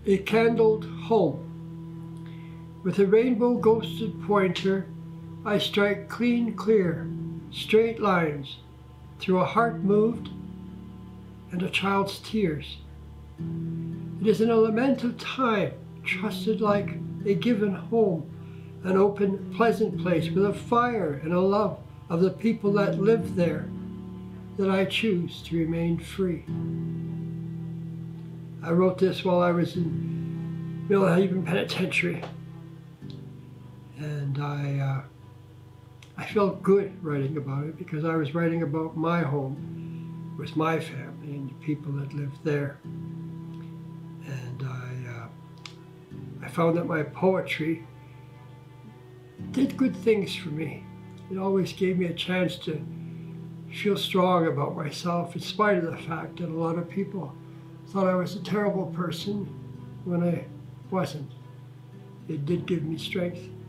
A candled home. With a rainbow ghosted pointer, I strike clean, clear, straight lines through a heart moved and a child's tears. It is an elemental time, trusted like a given home, an open, pleasant place with a fire and a love of the people that live there, that I choose to remain free. I wrote this while I was in Millhaven Penitentiary, and I felt good writing about it because I was writing about my home with my family and the people that lived there. And I found that my poetry did good things for me. It always gave me a chance to feel strong about myself, in spite of the fact that a lot of people thought I was a terrible person when I wasn't. It did give me strength.